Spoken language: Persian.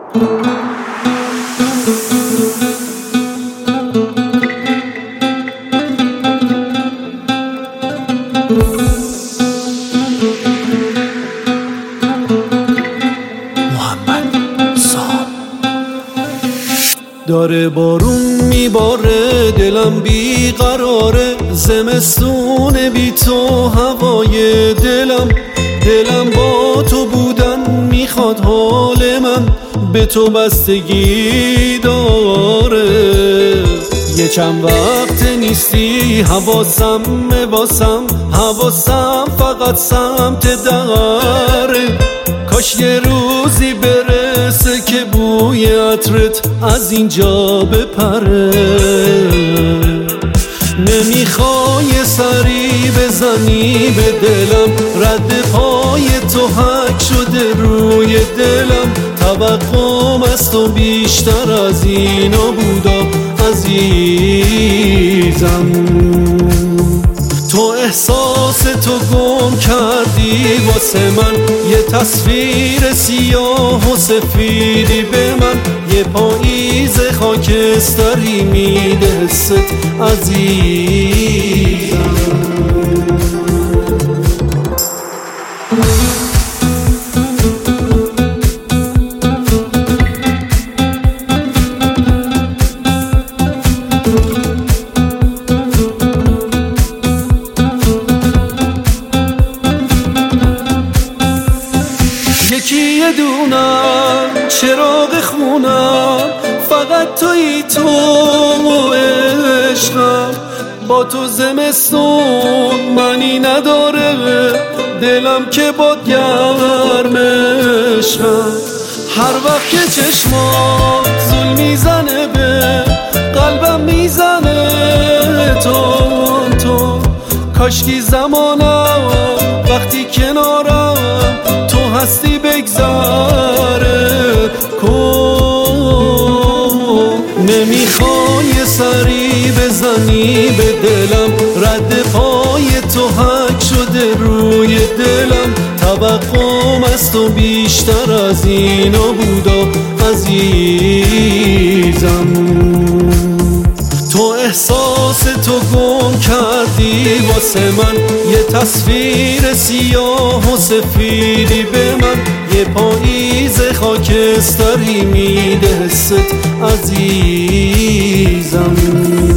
داره بارون میباره، دلم بیقراره، زمستون بی تو هوای دلم با تو بودن میخواد، حال من به تو بستگی داره. یه چند وقت نیستی حواسم حواسم فقط سمت دره. کاش یه روزی برسه که بوی عطرت از اینجا بپره. نمیخوای سری بزنی به دلم، رد پای تو حک شده روی دلم. توقعم از تو بیشتر از اینا بودا عزیزم. تو احساس تو گم کردی واسه من، یه تصویر سیاه و سفیدی به من. یه پاییز خاکستری میده حست عزیزم. یکی دونم چراغ خونم، فقط تویی تو عشقم. با تو زمستون منی نداره، دلم که با گرم عشقم. هر وقت که چشمات زل میزنه به قلبم میزنه تو کاشکی زمانم وقتی کنارم تو هستی بگذره کن. نمیخوای سری بزنی به دلم، رد پای تو حک شده روی دلم. توقعم از تو بیشتر از اینا بودا عزیزم. تو احساس تو گم کردی واسه من، یه تصویر سیاه و سفیدی به من. یه پاییز خاکستری میده حست عزیزم.